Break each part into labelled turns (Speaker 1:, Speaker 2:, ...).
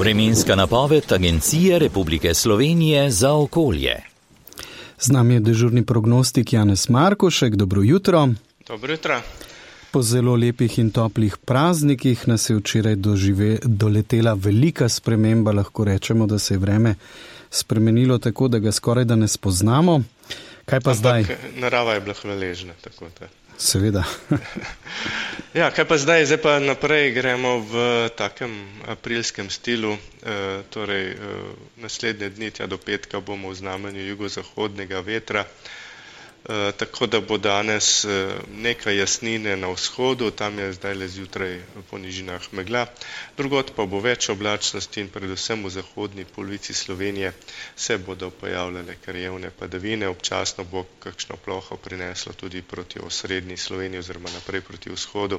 Speaker 1: Vremenska napoved Agencije Republike Slovenije za okolje.
Speaker 2: Z nami je dežurni prognostik Janez Markošek. Dobro jutro.
Speaker 3: Dobro jutro.
Speaker 2: Po zelo lepih in toplih praznikih nas je včeraj doletela velika sprememba. Lahko rečemo, da se je vreme spremenilo tako, da ga skoraj da ne spoznamo. Kaj pa zdaj?
Speaker 3: Narava je bila hvaležna, tako da.
Speaker 2: Seveda.
Speaker 3: Ja, kaj pa zdaj? Zdaj pa naprej gremo v takem aprilskem stilu. Naslednje dni tja do petka bomo v znamenju jugozahodnega vetra. Tako da bo danes nekaj jasnine na vzhodu, tam je zdaj le zjutraj po nižinah megla. Drugod pa bo več oblačnosti in predvsem v zahodni polovici Slovenije se bodo pojavljale krajevne padavine. Občasno bo kakšno ploho prineslo tudi proti osrednji Sloveniji oziroma naprej proti vzhodu.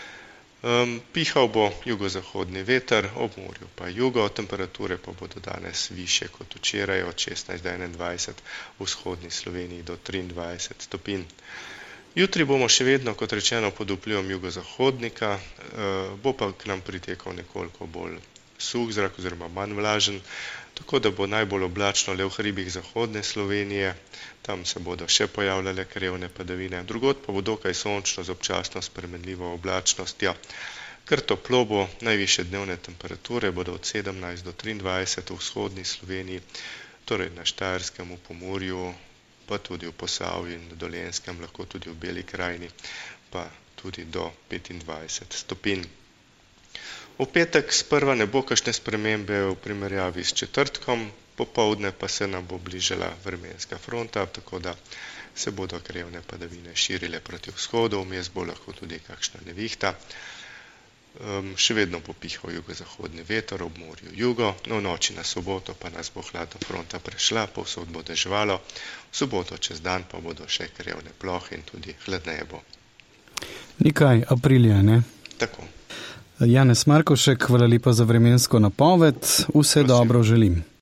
Speaker 3: Pihal bo jugozahodni veter, ob morju pa jugo, temperature pa bodo danes višje kot včeraj, od 16 do 21, v vzhodni Sloveniji do 23 stopinj. Jutri bomo še vedno, kot rečeno, pod vplivom jugozahodnika, bo pa k nam pritekal nekoliko bolj suh zrak oziroma manj vlažen, tako da bo najbolj oblačno le v hribih zahodne Slovenije, tam se bodo še pojavljale krajevne padavine, drugod pa bo dokaj sončno z občasno spremenljivo oblačnostjo. Kar toplo bo, najvišje dnevne temperature bodo od 17 do 23 v vzhodni Sloveniji, torej na Štajerskem, v Pomurju, pa tudi v Posavju in Dolenjskem, lahko tudi v Beli krajini, pa tudi do 25 stopinj. V petek sprva ne bo kakšne spremembe v primerjavi s četrtkom, popoldne pa se nam bo bližala vremenska fronta, tako da se bodo krajevne padavine širile proti vzhodu, vmes bo lahko tudi kakšna nevihta. Še vedno bo pihal jugozahodni veter, ob morju jugo, v noči na soboto pa nas bo hladna fronta prešla, povsod bo deževalo, v soboto čez dan pa bodo še krajevne plohe in tudi hladneje bo.
Speaker 2: Nekaj aprilja, ne?
Speaker 3: Tako.
Speaker 2: Janez Markošek, hvala lepa za vremensko napoved. Vse dobro želim.